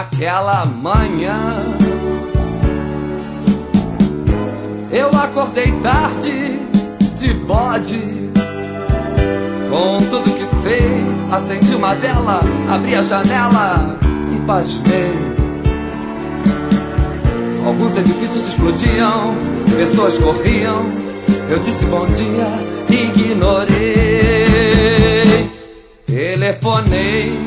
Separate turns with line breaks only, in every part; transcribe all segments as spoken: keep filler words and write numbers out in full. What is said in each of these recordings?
naquela manhã. Eu acordei tarde, de bode, com tudo que sei. Acendi uma vela, abri a janela e pasmei. Alguns edifícios explodiam, pessoas corriam. Eu disse bom dia, ignorei. Telefonei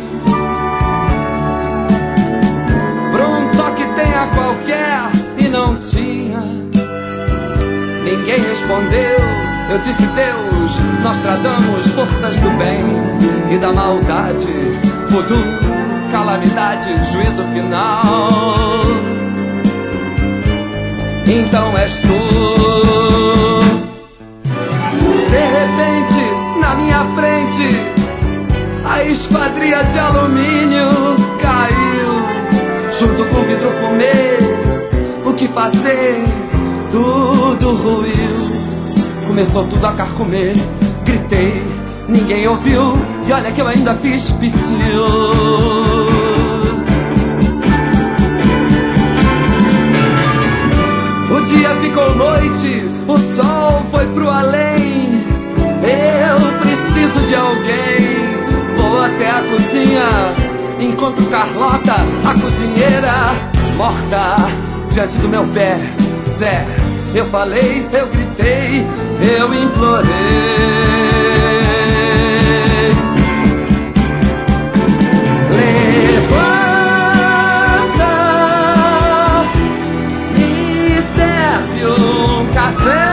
pra um toque tenha qualquer e não tinha. Ninguém respondeu. Eu disse Deus, Nostradamus, forças do bem e da maldade, voodoo, calamidade, juízo final. Então és tu. De repente, na minha frente, a esquadria de alumínio caiu, junto com vidro fumê. O que fazer? Tudo ruiu. Começou tudo a carcomer. Gritei, ninguém ouviu. E olha que eu ainda fiz psiu. O dia ficou noite, o sol foi pro além. Eu preciso de alguém. Vou até a cozinha, encontro Carlota, a cozinheira, morta diante do meu pé. Zé, eu falei, eu gritei, eu implorei. Levanta, me serve um café.